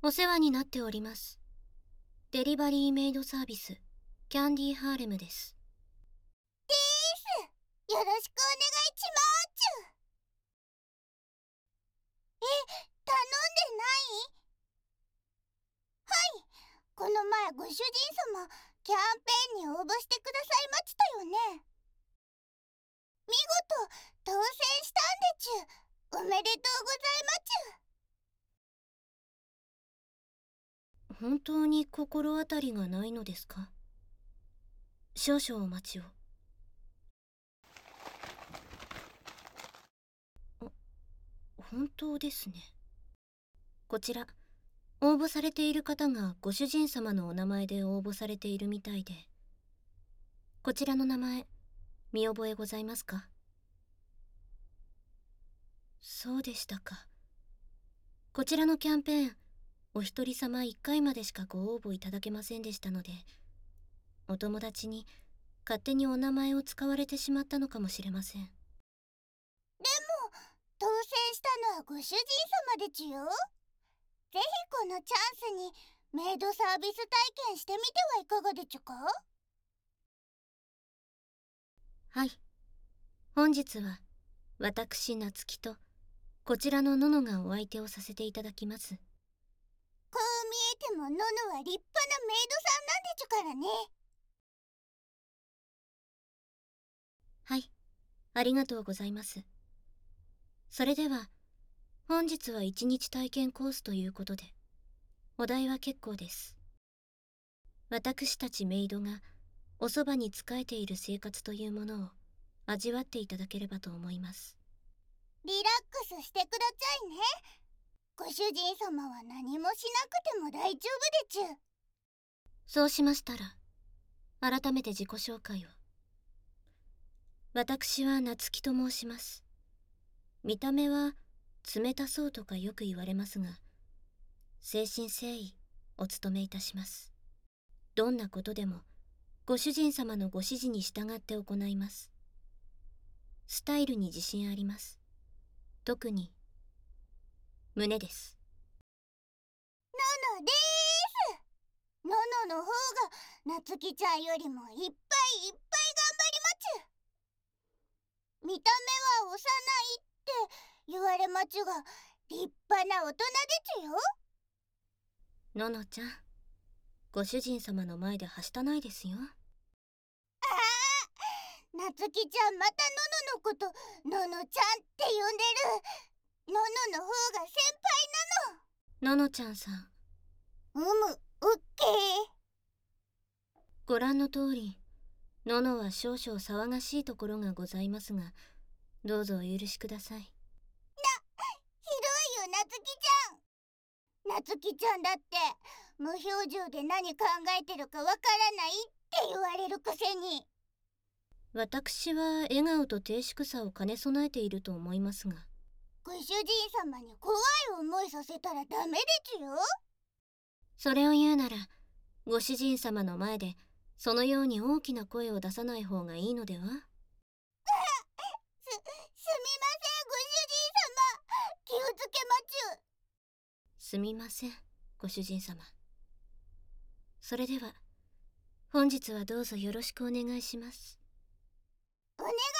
お世話になっております。デリバリーメイドサービス、キャンディーハーレムです。 よろしくお願いしまーちゅ。頼んでない？はい、この前ご主人様、キャンペーンに応募してくださいましたよね。見事、当選したんでちゅ。おめでとうございまちゅ。本当に心当たりがないのですか？少々お待ちを。本当ですね。こちら、応募されている方がご主人様のお名前で応募されているみたいで。こちらの名前、見覚えございますか？そうでしたか。こちらのキャンペーン、お一人様1回までしかご応募いただけませんでしたので、お友達に勝手にお名前を使われてしまったのかもしれません。 でも、当選したのはご主人様でちゅよ。ぜひこのチャンスにメイドサービス体験してみてはいかがでちゅか？ はい。本日は私夏希とこちらのののがお相手をさせていただきます。 こう見えてもののは立派なメイドさんなんでちゅからね。 はい、ありがとうございます。それでは本日は1日体験コースということで、お題は結構です。私たちメイドがおそばに仕えている生活というものを味わっていただければと思います。 リラックスしてくださいね。ご主人様は何もしなくても大丈夫でちゅ。 そうしましたら、改めて自己紹介を。私は夏希と申します。見た目は冷たそうとかよく言われますが、誠心誠意お務めいたします。どんなことでもご主人様のご指示に従って行います。スタイルに自信あります。特に胸です。 ののでーす。ののの方がなつきちゃんよりもいっぱいいっぱい頑張りまちゅ。見た目は幼いって言われまちゅが、立派な大人でちゅよ。 ののちゃん、ご主人様の前ではしたないですよ。 なつきちゃんまたのののことののちゃんって呼んでる。ののの方が先輩ののちゃんさん、 なの。うっけー。 ご覧の通り、ののは少々騒がしいところがございますが、どうぞお許しください。 ひどいよ、なつきちゃん。なつきちゃんだって無表情で何考えてるかわからないって言われるくせに。 私は笑顔と低粛さを兼ね備えていると思いますが。 ご主人様に怖い思いさせたらダメでちゅよ。 それを言うなら、ご主人様の前でそのように大きな声を出さない方がいいのでは？ すみません、ご主人様。気をつけまちゅ。 すみません、ご主人様。それでは、本日はどうぞよろしくお願いします。 お願い